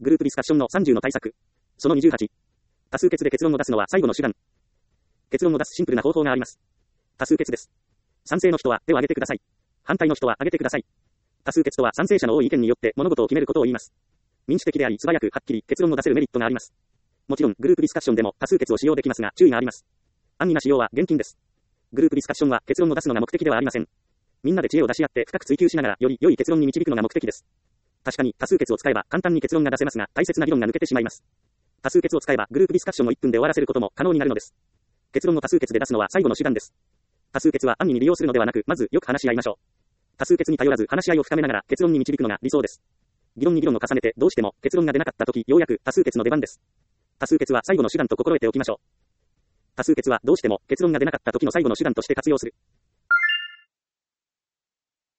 グループディスカッションの30の対策。その28。多数決で結論を出すのは最後の手段。結論を出すシンプルな方法があります。多数決です。賛成の人は手を挙げてください。反対の人は挙げてください。多数決とは賛成者の多い意見によって物事を決めることを言います。民主的であり素早くはっきり結論を出せるメリットがあります。もちろんグループディスカッションでも多数決を使用できますが注意があります。安易な使用は厳禁です。グループディスカッションは結論を出すのが目的ではありません。みんなで知恵を出し合って深く追求しながらより良い結論に導くのが目的です。確かに多数決を使えば簡単に結論が出せますが大切な議論が抜けてしまいます。多数決を使えばグループディスカッションを1分で終わらせることも可能になるのです。結論を多数決で出すのは最後の手段です。多数決は安易に利用するのではなくまずよく話し合いましょう。多数決に頼らず話し合いを深めながら結論に導くのが理想です。議論に議論を重ねてどうしても結論が出なかった時ようやく多数決の出番です。多数決は最後の手段と心得ておきましょう。多数決はどうしても結論が出なかった時の最後の手段として活用する。